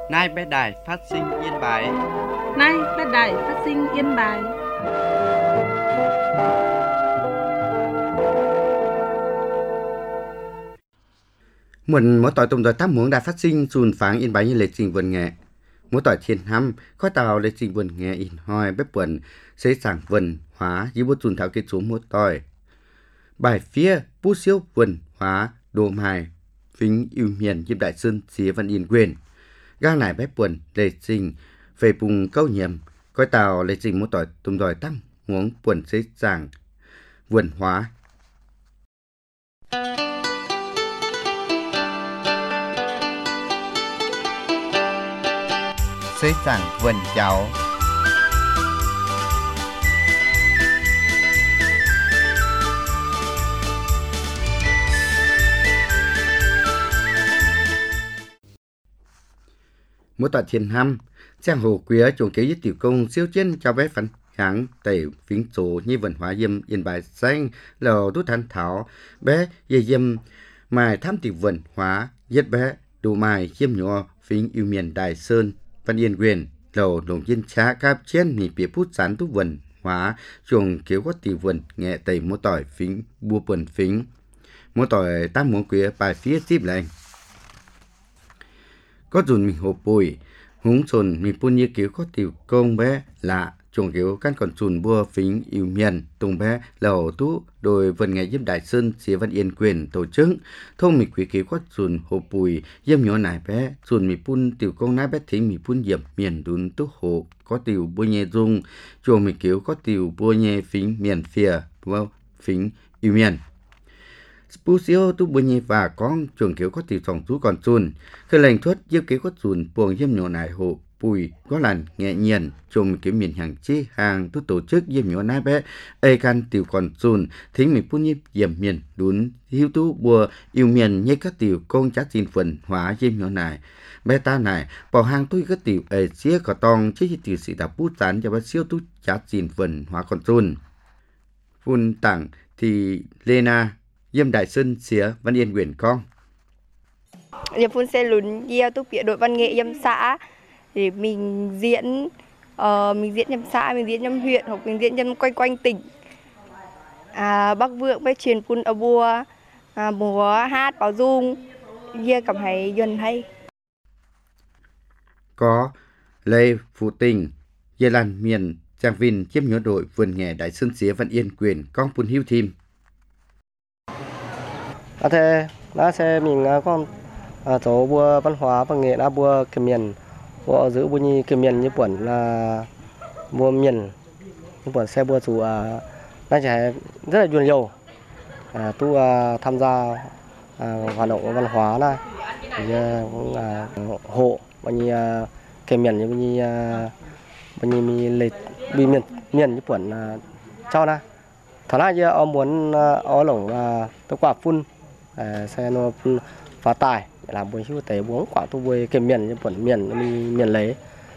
Nay bé đài phát sinh Yên Bái. Nay bé đài phát sinh Yên Bái. Mỗi tỏi tôm tỏi tám muỗng đã phát sinh sùn pháng Yên Bái như lệ trình vườn nghệ. Mỗi tỏi thiên hăm khói tàu lệ trình vườn nghệ in hoi bếp quần xây sảng vườn hóa dưới bút sùn thảo kết xuống mỗi tỏi. Bài phía bút siêu vườn hóa đồ mài phính yêu miền diêm đại sơn xía văn yên quyền. Gang này bếp quần lệ trình về bùng câu nhiệm khói tàu lệ trình mỗi tỏi tôm tỏi tám muỗng quần xây sảng vườn hóa. Xây sảng vườn cháu. Mỗi tọa thiên hăm trang hồ quía chuồng kế với tiểu công siêu chiến cho bé phấn hãng tẩy phính số như văn hóa diêm Yên Bái xanh lầu đút thanh thảo bé dây diêm mài tham tiểu văn hóa giết bé đủ mài chiêm nhỏ phính yêu miền Đại Sơn Văn Yên quyền lầu đồng dân trá cáp chiến mì bia phút sán túc vần hóa chuồng kéo có tiểu vần nghệ tẩy mỗi tỏi phính bua quần phính mỗi tỏi tám muỗng quía bài phía tiếp lại có dùn mình hộp bùi húng sồn mình phun như kiểu có tiểu công bé lạ chuồng kiểu căn còn sùn bua phính yêu miền tùng bé lầu tú đôi vần ngày giúp Đại Sơn xía Văn Yên quyền tổ chức thông mình quý kiểu có sùn hộp bùi diêm nhỏ nải bé sùn mình phun tiểu công nái bé thính mình phun diệm miền đun tú hộ có tiểu bua nhẹ dung chuồng mình kiểu có tiểu bua nhẹ phính miền phìa phính yêu miền Spusio tu bùi nhẹ và con chuồng kiểu có tiểu sòng tú còn sùn khi lệnh thuất diêm kiểu có sùn buồng diêm nhỏ nải hộ bùi có làn nhẹ nhiên chung kiểu miền hàng chi hàng tu tổ chức diêm nhỏ nái bé ai can tiểu còn sùn thính mình phun nhịp diệm miền đún hiu tu bùa yêu miền như các tiểu công chắc xin phần hóa diêm nhỏ nải bé ta này bỏ hàng tôi các tiểu ở xía có tòng chứ tiểu sĩ đã bút tán cho bé siêu tu chắc xin phần hóa còn sùn phun tặng thì Lena diêm Đại Sơn xía Văn Yên quyền con diêm phun xe lún gieo tu bịa đội văn nghệ diêm xã để mình diễn nhâm xã, mình diễn nhâm huyện hoặc mình diễn nhâm quanh tỉnh. Bắc Vượng với truyền phun ở bùa múa hát báo dung kia cảm thấy dần hay. Có Lê Phụ Tình Dê Lan miền Trang Vinh chiếm nhớ đội vườn nghề Đại Sơn xía Văn Yên quyền con phun hưu thìm. Thế nó sẽ mình con chỗ bùa văn hóa và nghệ đã bùa cái miền bùa giữ bùa như cái miền như quẩn là bùa miền như quẩn xe bùa chủ nó sẽ rất là nhiều tu tham gia hoạt động văn hóa này cũng hộ bao nhiêu cái miền như mình lịch bị miền như quẩn cho na thằng nào giờ ông muốn ở lồng tôi quả phun xe nó phá tài làm buổi hưu tế uống quả tu bùi cái miền như quẩn miền lấy.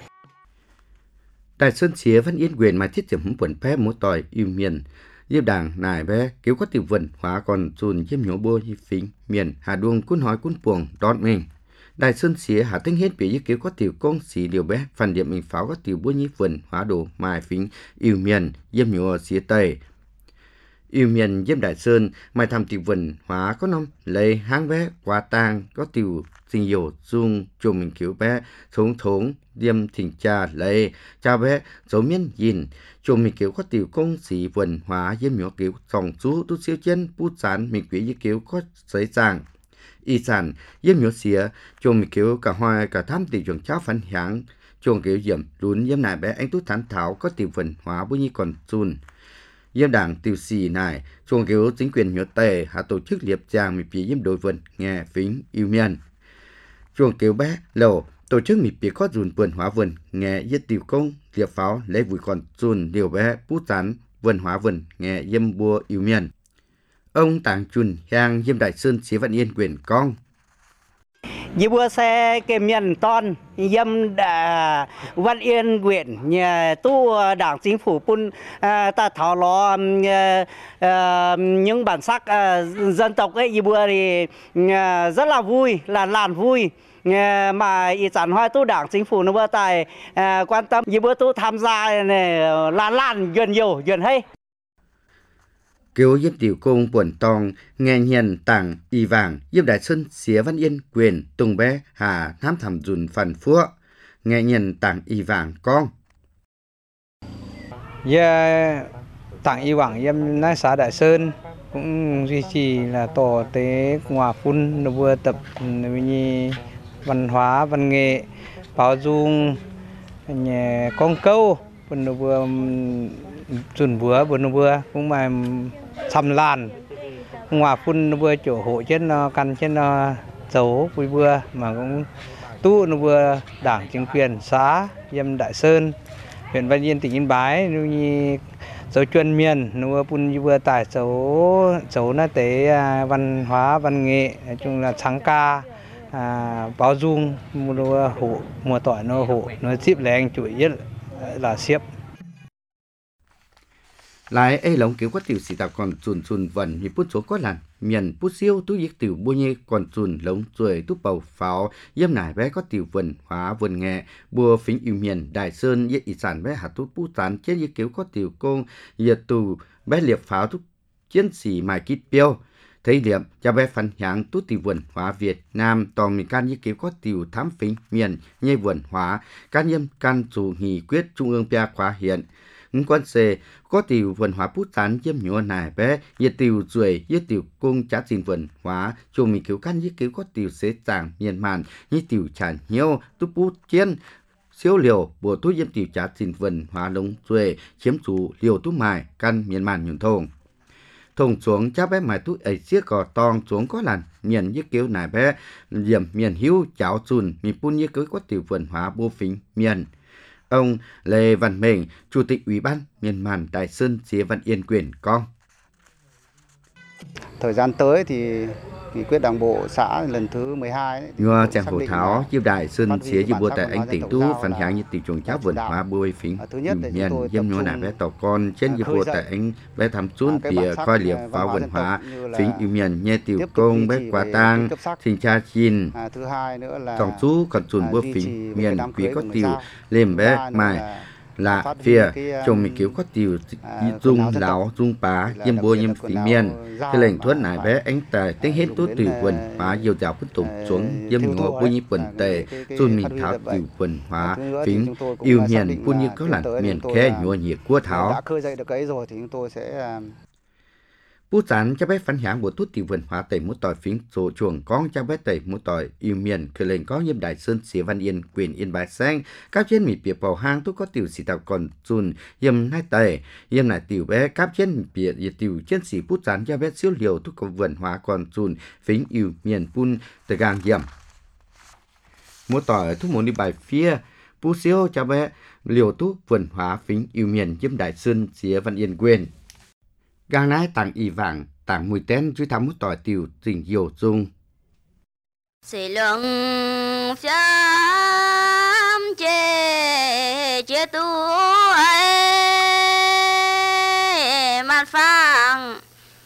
Đại Sơn xía Văn Yên quyền mà thiết điểm quẩn phép mỗi tỏi yêu miền diêm đảng nải bé kéo có tiểu vần hóa còn sùn diêm nhổ bôi như phính miền hà đuông cún hói cún puồng đón mình. Đại Sơn xía hà tinh hết bị như kéo có tiểu công xí điều bé phần điểm mình pháo có tiểu bôi như vần hóa đồ mài phính yêu miền diêm nhổ xía tây. Yêu miền diêm Đại Sơn mai tham tiểu vần hóa có năm lấy hang bé quá tang có tiểu sinh dầu dung chùm mình kiểu bé thống diêm thỉnh cha lấy cha bé dấu miên nhìn chùm mình kiểu có tiểu công sĩ vần hóa diêm nhỏ kiểu sòng chú tu siêu chân bút sán mình quỷ như kiểu có giấy sàng y sản diêm nhỏ xía chùm mình kiểu cả hoa cả tham tiểu chuẩn cháo phản hãng chùm kiểu diệm lún diêm này bé anh tú thán thảo có tiểu vần hóa bôi như còn chun diêm đảng tiểu xì này chuồng kiểu chính quyền nhớ tề hạ tổ chức liệp giang mì phía diêm đội vườn nghe phính yêu miền chuồng kiểu bé lầu tổ chức mì phía có dùn vườn hóa vườn nghe giết tiểu công liệp pháo lấy vui còn dùn điều bé bút rán vườn hóa vườn nghe diêm bua yêu miền ông tàng chun hàng diêm Đại Sơn xí Văn Yên quyền con như bữa xe cái miền ton dâm đã Văn Yên huyện nhà tu đảng chính phủ pun ta thảo lo những bản sắc dân tộc ấy như bữa thì rất là vui là làn vui mà ý sản hoa tu đảng chính phủ nó bữa tại quan tâm như bữa tu tham gia này lan dần nhiều dần hay Kiều Yên Tiểu Công Buồn Tòng nghe hiền tặng y vàng giúp đại sơn xía Văn Yên quyền Tùng Bé Hà Nam Thẩm Dùn Phần Phúa nghe hiền tặng y vàng con. Tặng y vàng em nói xã Đại Sơn cũng duy trì là tổ tế hòa phun vừa tập như văn hóa văn nghệ bảo dung con câu vừa chuẩn vừa cũng mà xăm lan hòa phun vừa chỗ hộ trên nó căn trên nó dấu vừa mà cũng tu nó vừa đảng chính quyền xã Yêm Đại Sơn huyện Văn Yên tỉnh Yên Bái như dấu chuyên miền nó vừa tải dấu nó tế văn hóa văn nghệ nói chung là sáng ca báo dung mùa tỏi nó hộ nó ship là anh chủ yếu là ship Lại ấy lồng kiểu có tiểu sĩ tạo còn chùn vần như bút số có làn miền bút siêu tú giết tiểu bua nhê còn chùn lồng chuối tú bầu pháo yếm nải bé có tiểu vần hóa vần nghệ bùa phính yêu miền Đại Sơn yết ý sản bé hạt tú bút tán trên như kiểu có tiểu công yết tù bé liệp pháo tú chiến sĩ mài kít piêu thấy điểm cho bé phân hạng tú tiểu vần hóa Việt Nam toàn miền can như kiểu có tiểu thám phính miền nhê vần hóa can yếm can chủ nghị quyết trung ương bia khóa hiện quan xe có tiểu văn hóa bút tán chiếm nhỏ nải bé nhiệt tiểu ruồi nhiệt tiểu cung trả xin văn hóa cho mình kiểu căn nhiệt kiểu có tiểu xế chàng miền màn nhiệt tiểu tràn nhiều tu bút chiến siêu liều bộ tu nhiệt tiểu trả xin văn hóa lông ruồi chiếm chủ liều tu mài căn miền màn nhuận thùng xuống cha bé mài tu ấy chiếc cò tòng xuống có làn miền nhiệt kiểu nải bé điểm miền hiếu cháo chùn miền pun nhiệt kiểu có tiểu văn hóa bô phính miền. Ông Lê Văn Mình, Chủ tịch Ủy ban Miền Màn Đại Sơn xía Văn Yên quyền con. Thời gian tới thì nghị quyết đảng bộ xã lần thứ 12 Nhờ chàng hồ tháo giúp Đại Sơn xía giúp bùa tại anh tỉnh tu phản hạng như tiểu trùng cháo vườn hóa bùi phính miền yếm nhô nà bé tỏ con trên giúp bùa tại anh bé thăm xuống tìa coi liệp pháo vườn hóa phính yêu miền nhé tiểu công bé quả tang xin cha chin trọng chú còn chùn bùa phính miền quý có tiểu lềm bé mài là phía chồng mình kiểu có tiểu dung lão dung bá yếm bùa yếm phính miền cái lệnh thuốc nải bé anh tài tiếng hết tốt từ quần hóa nhiều dạo phân tụng xuống yếm ngõ bùa như quần tề chôn mình tháo từ quần hóa phính yêu miền bùa như có làn miền khe nhua nhiệt cua tháo đã khơi dậy được cái rồi thì chúng tôi sẽ bút tán cho bé phản hạng bộ tốt tiểu vườn hóa tẩy mũ tỏi phính số chuồng con cho bé tẩy mũ tỏi yêu miềnคือlên có Yêm Đại Sơn xía Văn Yên quyền Yên Bái Sang các trên mì bìa bầu hang tốt có tiểu sĩ tạo còn chun Yêm nai tẩy Yêm nai tiểu bé các trên bìa tiểu trên sĩ bút tán cho bé siêu liều tốt có vườn hóa còn chun phính yêu miền pun từ gang Yêm mũ tỏi thuốc môn đi bài phía bút siêu cho bé liều tốt vườn hóa phính yêu miền Yêm Đại Sơn xía Văn Yên quyền gang nái tặng y vàng tặng mùi tên chú thắm mút tỏi tiểu tình dầu dung sĩ lượng chăm chế tu ấy mặt phẳng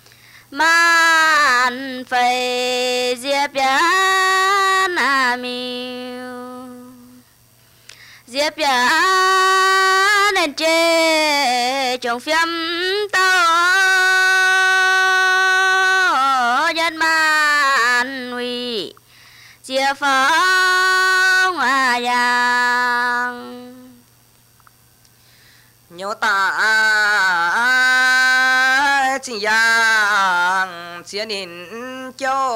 man phải diệp yan miu diệp yan nên chế trong phim tao chia phong yang nhớ ta chỉ yang chia nín cho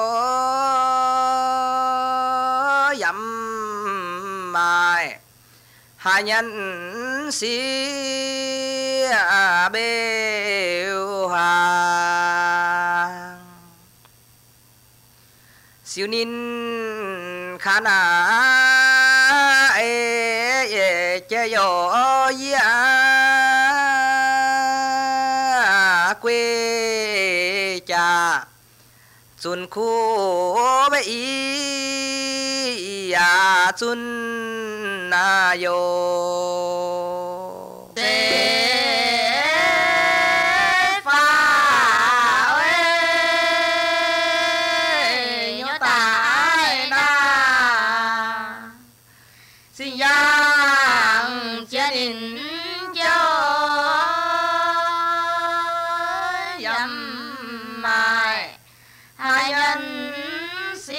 yếm mài hai nhân si bêu hàng siêu nín khả na chơi yo ya quê cha chun khu bê ya chun na yo nhắm mai hai nhân sĩ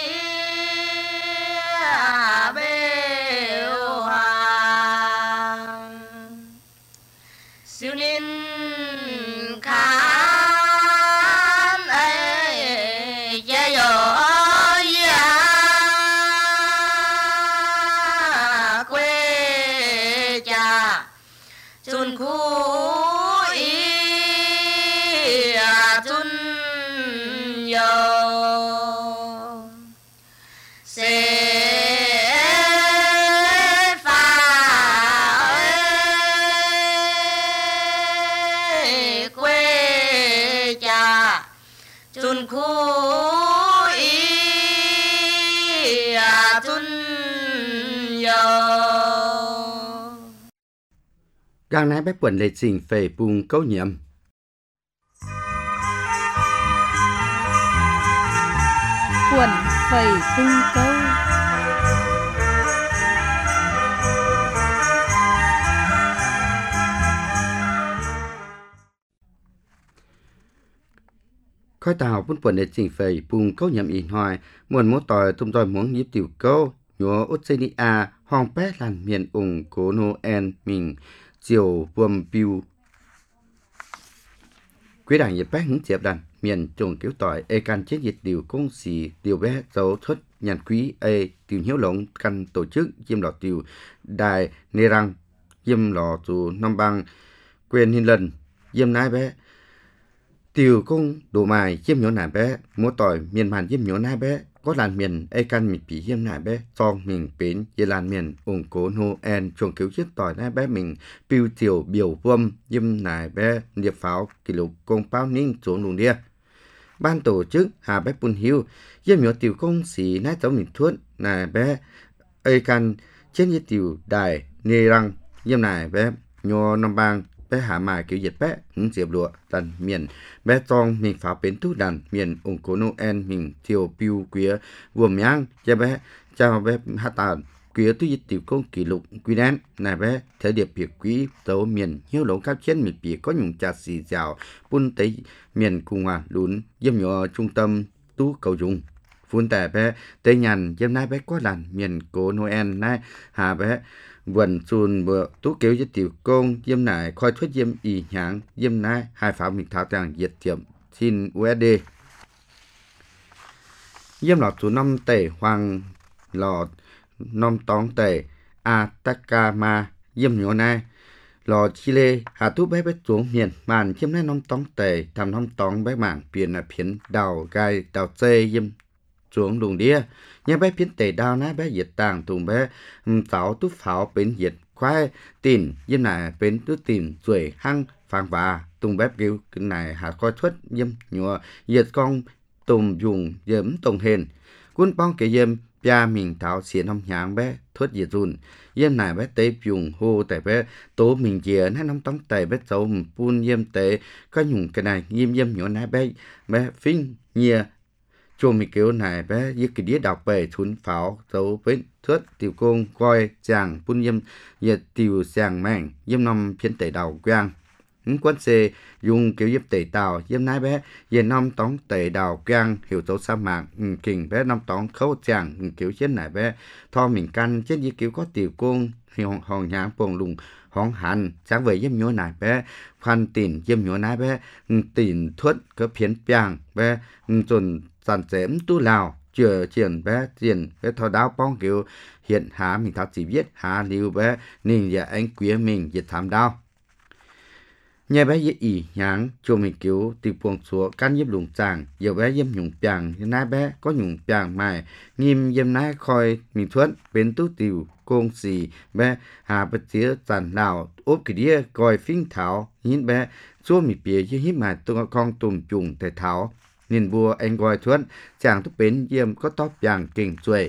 bêu hoàng siêu niên khán ấy che gió quê cha chun khu ý chun yo sẽ pha quê cha chun khu ý chun yo Gang nái bé quần lệ trình phê bùng câu nhiệm. Quần phẩy tung câu. Khói tàu bún quần lệ trình phê bùng câu nhiệm in hoài, muôn mốt tòi tung tòi muốn nhíp tiểu câu, nhúa Australia, hong bé làn miền ủng cố Noel mình, chiều vườm biêu. Quý đảng nhiệt bé hứng chẹp đàn, miền trồng kiểu tỏi, can chết dịch điều công sĩ, điều bé dấu xuất nhàn quý, tiểu hiếu lộng căn tổ chức, diêm lọ tiểu, đài, nê răng, diêm lọ dù năm băng, quyền hình lần, diêm nái bé. Tiểu công đồ mài, diêm nhổ nải bé, múa tỏi, miền màn diêm nhổ nái bé, có làn miền can mình bị diêm nải bé, song mình bến, về làn miền ủng cố Noel, trồng kiểu chiếc tỏi nái bé mình, biêu tiểu biểu vâm, diêm nải bé, điệp pháo, kỷ lục công báo ninh xuống lùng đia. Ban tổ chức Hà bé Bùn Hiu, diêm nhổ tiểu công sĩ nái tấu mình thuốc, nải bé, can trên như tiểu đài, nê răng, diêm nải bé, nhô năm bang, bé hạ mài kiểu dịch bé, hứng diệp lụa, tần miền, bé trong mình pháo bến thu đàn, miền ủng cố Noel, mình thiều biêu quía, vườm nhang, cho bé, chào bé hát tàn, quía tu dịch tiểu công kỷ lục, quý đen, này bé, thế điệp biệt quý, tấu miền, hiếu lống cao trên mình bị có nhung trà xì dạo, bún tế miền cùng hòa lún, diêm nhỏ trung tâm, tú cầu dùng. Phun tẻ bé, tây nhàn, diêm nai bé có làn, miền cố Noel, nai, hà bé, vần xuân bữa tú kéo với tiểu công diêm nải khoi thuyết diêm y nháng diêm nai hai pháo mình tháo tàng diệt tiệm xin USD diêm lọt số 5 tể hoàng lọt 5 tóng tể Atacama diêm nhỏ nai lò Chile hà tú bé bé xuống miền màn diêm nai 5 tóng tể thầm 5 tóng bé mảng biển là phiến đào gai đào xê diêm xuống đùng đĩa nhà bé phiến tề đào nái bé diệt tàng tùng bé sáu tú pháo bến diệt khoai tìn diêm này bến tú tìn ruồi hăng phang và tùng bé kêu cái này hạ coi thuất diêm nhựa diệt con tùng dùng diễm tùng hền quân bong cái diêm bia mình tháo xiên hông nháng bé thuất diệt run diêm này bé tế dùng hô tại bé tố mình dìa nái nóng tóng tề bé dấu phun diêm tế có nhung cái này diêm nhỏ nái bé phinh nhia chùa mình kêu này bé dưới cái đĩa đọc về thún pháo dấu với thước tiểu công coi chàng phun diêm nhiệt tiểu chàng mảnh diêm năm phiến tẩy đầu quang quân xe dùng kiểu diêm tẩy tàu diêm nái bé về năm tóng tẩy đầu quang hiểu dấu sa mạc kình bé năm tóng khâu chàng kiểu chết này bé tho mình căn chết dưới kiểu có tiểu công hòn nháng bồng lùng hòn hành sáng về diêm nhúa này bé khoan tìn diêm nhúa này bé tìn thuất có phiến piang bé dồn sản dếm tu lào chưa triển bé tiền bé thao đáo bong kiểu hiện há mình thao chỉ viết há lưu bé nên giờ anh quý mình dịch thảm đau nhà bé dễ ỉ nháng cho mình kiểu từ buông xuống can diêm lùng chàng giờ bé diêm nhung piang nái bé có nhung piang mài nghiêm diêm nái khoi mình thuận bến tú tiểu công xì bé hà bất tía tàn nào ốp cái đĩa coi phinh thảo nhìn bé xua mình bìa như hít mà tôi con tùm trùng thể thảo nên vua anh gọi thuận chàng thúc bến diêm có tóc vàng kinh xuôi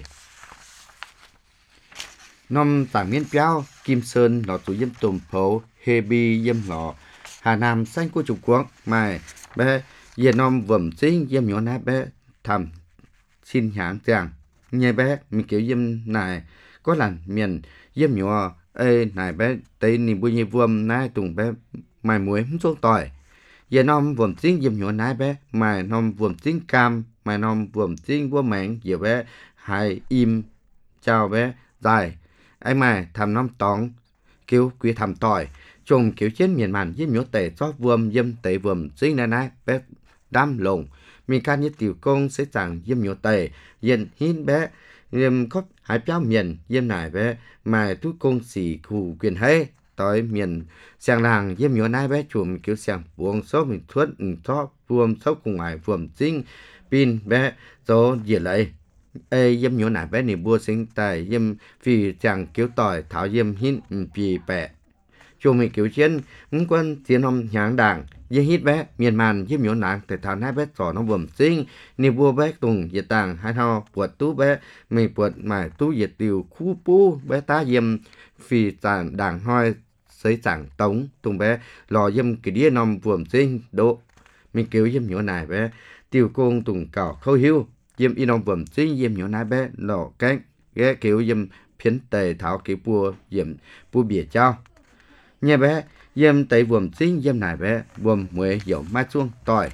năm tảng miên piao kim sơn lọ tủ diêm tùm phấu hê bi diêm lọ Hà Nam xanh của Trung Quốc mà bé Việt Nam vẩm sinh diêm nhỏ nát bé thầm xin hãng chàng nghe bé mình kiểu diêm này có làn miền diêm nhỏ này bé tây nì bùi nhị vuông nai tùng bé mài muối không xuống tỏi giờ nom vườn chính yếm nhỏ nái bé mà nom vườn chính cam mà nom vườn chính vua mèn giờ bé hai im chào bé dài ai mà thầm nom tóng kêu quý thầm tỏi trùng kiểu trên miền màn yếm nhỏ tệ cho vườn yếm tệ vườn chính nái nái bé đam lồng mình can như tiểu công sẽ chẳng yếm nhỏ tệ yên hin bé yếm có hai béo miền yếm nải bé mà tu công sĩ khu quyền hay tới miền sang làng yếm nhỏ nái bé chùm kiểu sang buông số mình thuất cho vuông số cùng ngoài vuông chính pin bé số gì lại yếm nhỏ nái bé này bua sinh tài yếm vì chẳng kiểu tỏi thảo yếm hin vì bẻ chùm mình kiểu chiến quân chiến hôm nháng đảng yếm hít bé miền màn yếm nhỏ nái để thảo nái bé sỏ nó vuông chính ni bua bé tùng nhiệt tàng hai thao buột tú bé mình buột mải tú nhiệt tiêu khu pu bé ta yếm vì chẳng đảng hoi sấy chẳng tống tung bé lò yếm cái đĩa nằm vuông chính độ mình kiểu yếm nhỏ nái bé tiêu công tùng cào khâu hiu yếm y nằm vuông chính yếm nhỏ nái bé lò cánh ghé kiểu yếm phiến tề thảo kiểu bua yếm bua bìa trao nhà bé yếm tây vuông chính yếm nái bé vuông muối dầu mai chuông tỏi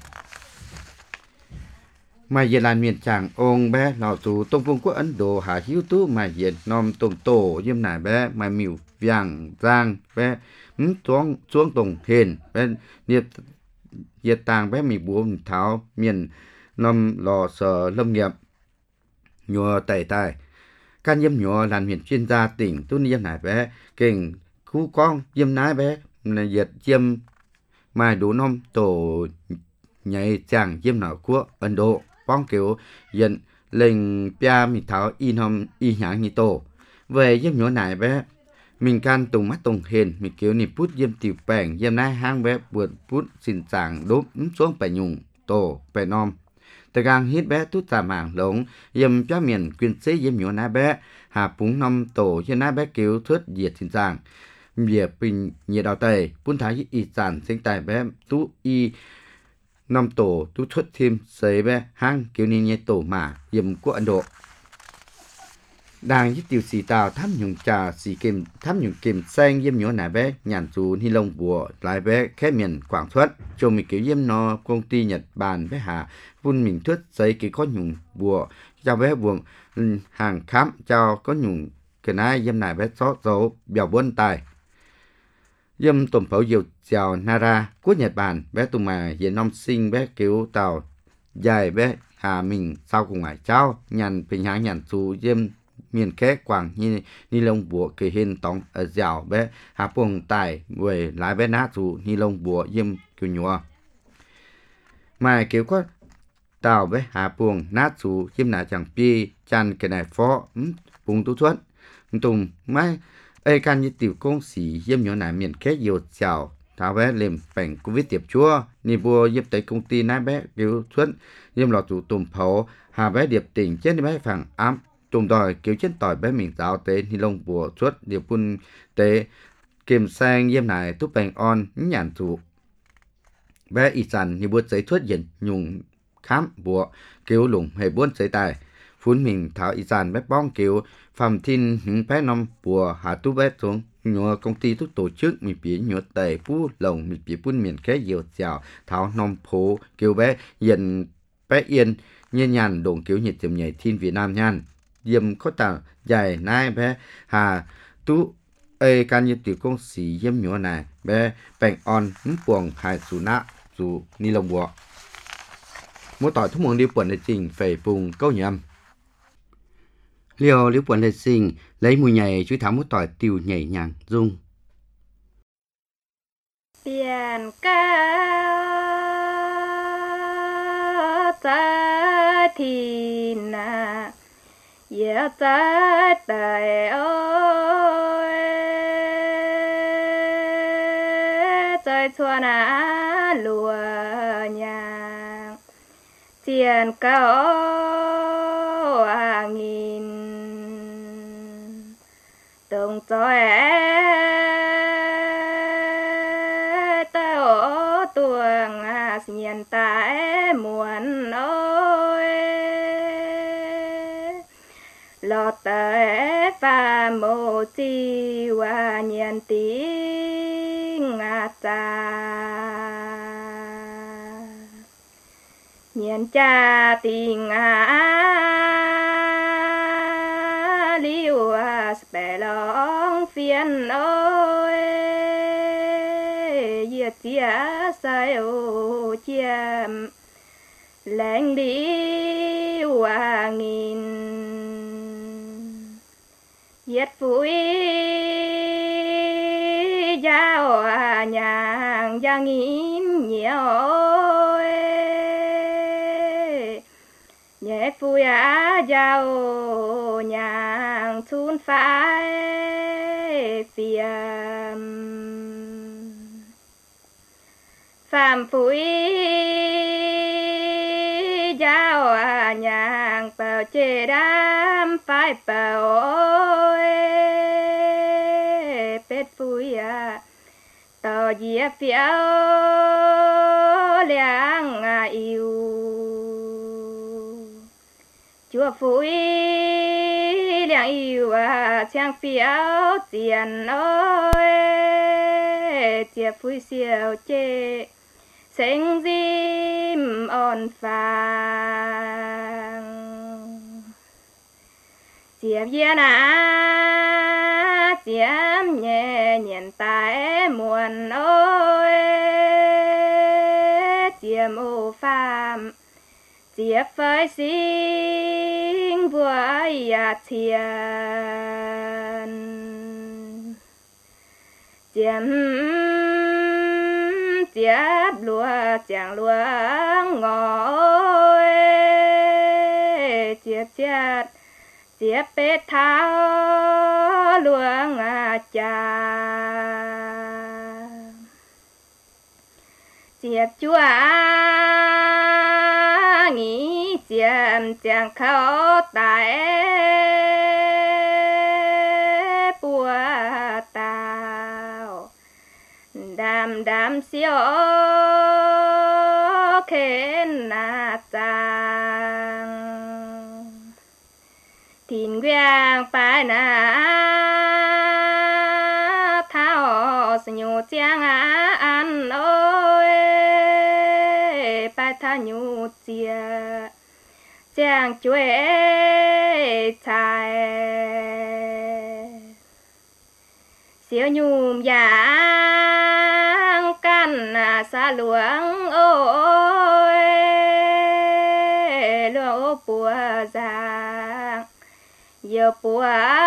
mà giờ là miền tràng ông bé lò dù tông vương quốc Ấn Độ hạ hiếu tú mà giờ nom tông tổ yếm nái bé mà miu vàng giang bé xuống tùng hiền bé nhiệt tàng bé mì buông tháo miền nom lò sở lâm nghiệp nhùa tẩy tài can yếm nhùa là miền chuyên gia tỉnh tu yếm nái bé kênh khu con yếm nái bé nhiệt yếm mà đủ nom tổ nhảy chàng yếm nào của Ấn Độ bóng kiểu dân lệnh pia mì tháo in hom y nhãn như tổ về yếm nhùa nái bé mình can tùng mắt tùng hiền mình kiểu nịp bút yếm tiểu bèng yếm nái hang bé vượt bút xin sàng đốp xuống bè nhung tổ bè nom từ gang hít bé tút giả mảng lống yếm cho miền quyên sĩ yếm nhúa nái bé hà púng nom tổ yếm nái bé kiểu thuyết diệt xin sàng việc bình nhiệt đào tây bún thái y sản sinh tài bé tú y nom tổ tú thuyết thêm sấy bé hang kiểu ni nhé tổ mà yếm của Ấn Độ đang giúp tiêu xì tàu thăm nhung trà xì kim thăm nhung kim xanh yếm nhỏ nải bé nhàn dù ni lông bùa lại bé khép miền Quảng Xuất cho mình kiểu yếm nó công ty Nhật Bản bé hà vun mình thuyết giấy cái có nhung bùa cho bé buồng hàng khám cho có nhung cái này yếm nải bé xót dấu biểu buôn tài yếm tổng phẫu diệu chào Nara của Nhật Bản bé tụi mà hiện năm sinh bé kiểu tàu dài bé hà mình sau cùng ngoài trao nhàn bình hãng nhàn dù yếm miền khé quảng như ni lông bùa kề hình tòng ở dẻo bé hà buồng tài về lái bé nát dù ni lông bùa yếm kiểu nhua mà kiểu có tàu bé hà buồng nát dù yếm nà chẳng pi chăn cái này phó buồng tu thuận tùng mai ai can như tiểu công sĩ yếm nhỏ nà miền khé nhiều dẻo tháo bé liềm bảnh covid tiệp chua ni bùa yếm tới công ty nát bé kiểu thuận yếm lọt dù tùm phấu hà bé điệp tỉnh trên bé phẳng ám tùng đòi kiểu trên tỏi bé mình giáo tế ni lông bùa suốt điều phun tế kiềm sang yếm này túp bành on nhàn thủ bé y sàn như bút giấy thuất diện nhung khám bùa kiểu lùng hề buôn giấy tài phun mình tháo y sàn bé bong kiểu phạm thiên những bé năm bùa hạ tú bé xuống nhua công ty tú tổ chức mình bị nhua tề phú lồng mình bị phun miền khé nhiều dẻo tháo nông phố kiểu bé diện bé yên như nhàn đồn kiểu nhiệt tiệm nhảy thiên Việt Nam nhan yếm có tàu dài nai bé hà tú ê can như tiểu công sĩ yếm nhỏ này bé bèn on buồng hai sú nạ dù ni lông bùa mỗi tỏi thúc mường đi quần để trình phải vùng câu nhầm liều liễu quần để trình lấy mùi nhảy chú tháo mỗi tỏi tiêu nhảy nhàng dung biển ca ta thì na yeah ta đời ơi trời xua na lùa nhà tiền cao nghìn từng tối ta tuồng nhìn ta muốn ơi lọt tới và mô chi và ว่าเนียนติงอาจา Hãy subscribe cho kênh Ghiền Mì Gõ để không bỏ lỡ những video hấp dẫn. รย์ Hãy subscribe cho kênh Ghiền Mì Gõ để không bỏ lỡ những video hấp dẫn. Nhiên cha tình liu bè lòng phiền ơi diệt chia sai ô chiêm lạnh đi nghìn diệt phủi giao nhàng giang nghìn nhiều nhẹ phui giao nhàng thun phải phiền phạm phui giao nhàng bào chê đám phải bào bết phui tàu dĩa phiếu liang yêu chúa phủi liang yêu trang phiếu tiền ơi chia phủi siêu chê sinh diêm on phàng chiếm viên chiếm nhẹ nhện tại muôn ơi chiếm ô phàm chiếm phơi sinh vui thiền chiếm chiếp lúa chàng lúa ngồi chiếp chiết chiếp bết tháo lúa trà chiếp chúa nghĩ chiếm chàng khâu tại bùa tao đam đam siêu khen chàng thìn quyang phải thao nhu chàng ăn ơi phải thao nhu chia chàng chuối chài siêu nhung giang căn xa luống ôi luống bùa giang yêu bùa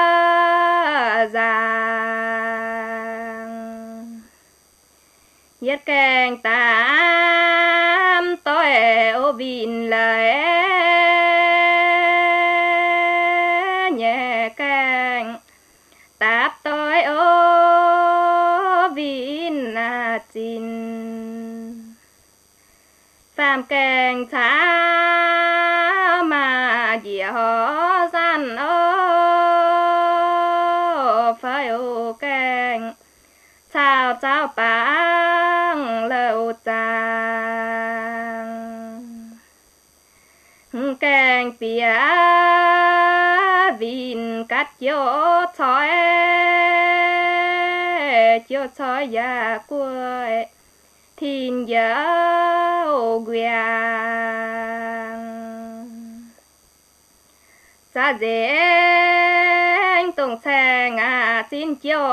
giang yết keng tam tôi ô vin lời nhẹ keng táp tôi ô vin chín phạm keng thá mà dìa hó gian ô phải ô keng chào chào bang lâu chàng keng bia vin cắt chiếu chói ya cuối thìn dấu quyang ra dễ tổng sang xin chiếu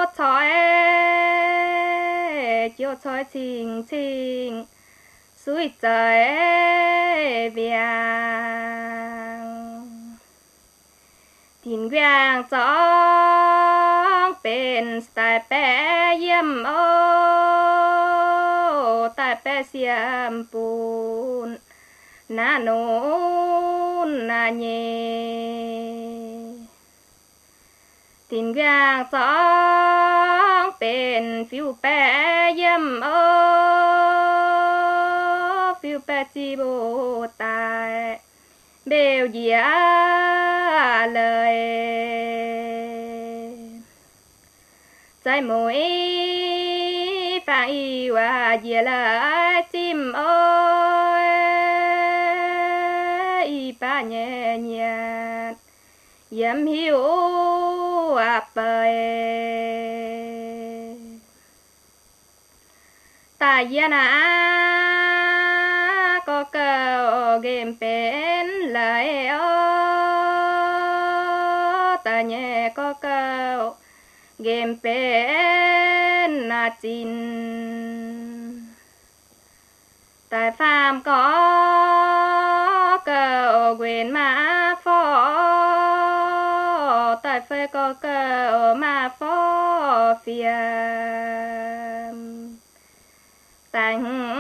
chói chinh chinh suy trời viang thìn quyang chóngเป็นสายแปเยี่ยมโอ้ตายแปเสียมปูนนาโนนนาเยตินยางสองเป็นฟิวแปเยี่ยมโอ้ฟิวแปจีโบตายเบลเยียเลยใจหมวยฝ่ายว่าเยละจิมโอ้ยป้าเนียดย้ำหิวไปตายยานาก็เก่า game bên chín tại phàm có cờ quyền mà phó tại phê có cờ mà phó phiền tại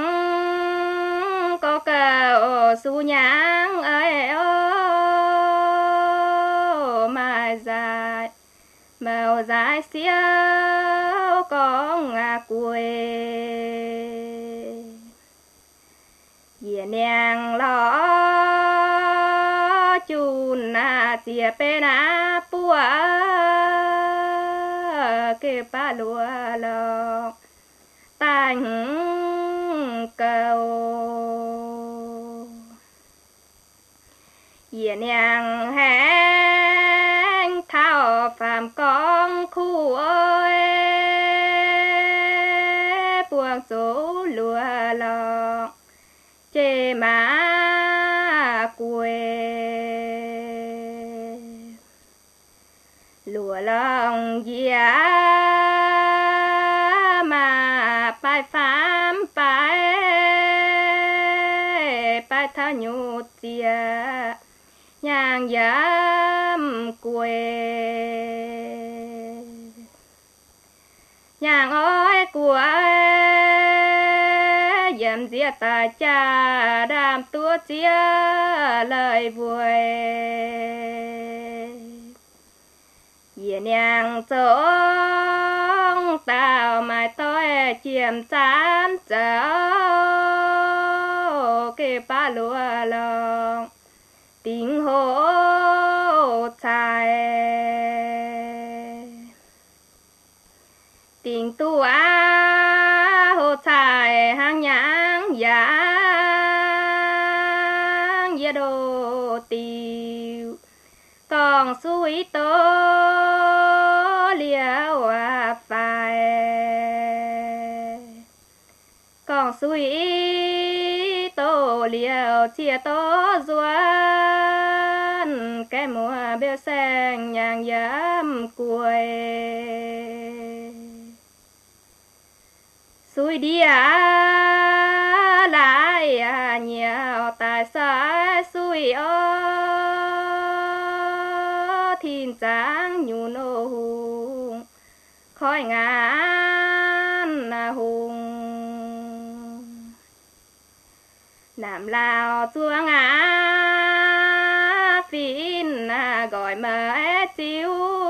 có cờ su nhang ấy mà dài màu dài xíu có ngà quê dìa nàng lo chun na chia pe na pua ke pa lua lo tanh cầu dìa nàng hang thao phàm con khu ơi buông số lúa lọ chê má quê lúa lòng dìa mà bài phám bài thao nhụt dìa nhang dám quê nhang ơi của dám dìa ta cha đam tua chia lời vui dìa nhang sống tao mai tôi chiếm chán cháu kê ba lúa lòng tình hô trai tình tu hô trai hàng nhang giang gia đồ tiêu còn suy tố liễu phải còn suy tô liễu chia tô duan cái mùa bêu sen nhàng dám cuối suy đi lại nhiều tại sao suy thiên tráng nhu nô hùng khói ngàn hùng Nam Lào chua ngã phìn gọi mơ chiếu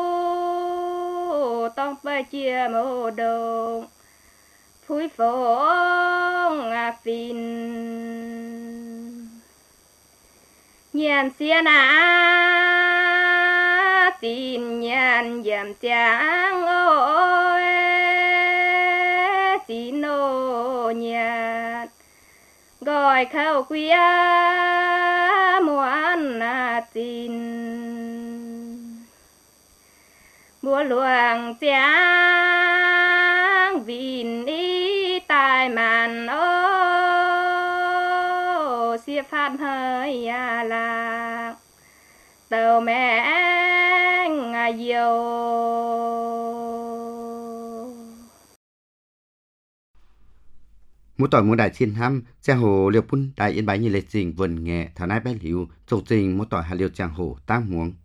tông bơi chia mô đồng phui phong phìn nhàn xiên tin nhàn dầm trắng ôi tin nô nhàn gọi khâu quia muôn tin búa luồng trắng vìn đi tai màn ô xia phát hơi lạc tàu mẹ diều Mỗi tỏi mỗi đại chiến hăm giang hồ liều pun đại yên bái như lệ trình vần nghe thảo nai bái liu châu trình mỗi tỏi hà liều giang hồ tam muống